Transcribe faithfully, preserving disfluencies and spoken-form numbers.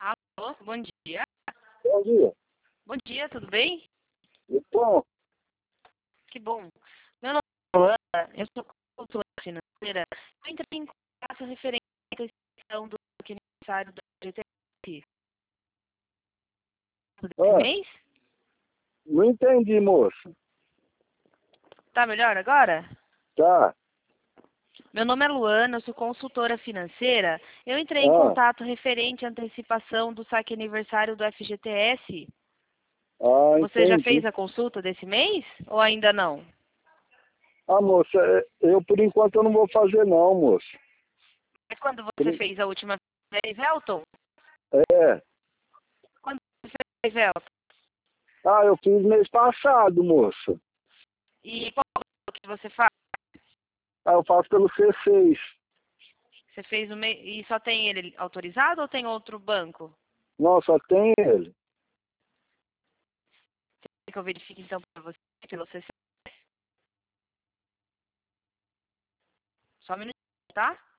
Alô, bom dia. Bom dia. Bom dia, tudo bem? Então, Que bom. Meu nome é Luana, eu sou consultora financeira. Eu entrei em contato referente à questão do aniversário do G T S. Desse ah, mês? não entendi, moço. Tá melhor agora? Tá. Meu nome é Luana, eu sou consultora financeira. Eu entrei em Ah, contato referente à antecipação do saque aniversário do F G T S. ah, Você já entendi. fez a consulta desse mês ou ainda não? Ah, moça, é- eu por enquanto eu não vou fazer não, moço. Mas quando Por você en- fez a última vez, Elton? É. Quando você fez, Elton? Ah, eu fiz mês passado, moço. E qual que você faz? Ah, eu faço pelo C seis. Você fez o mês e só tem ele autorizado ou tem outro banco? Não, só tem ele. Quer que eu verifique então para você, pelo C C? Só um minutinho, tá?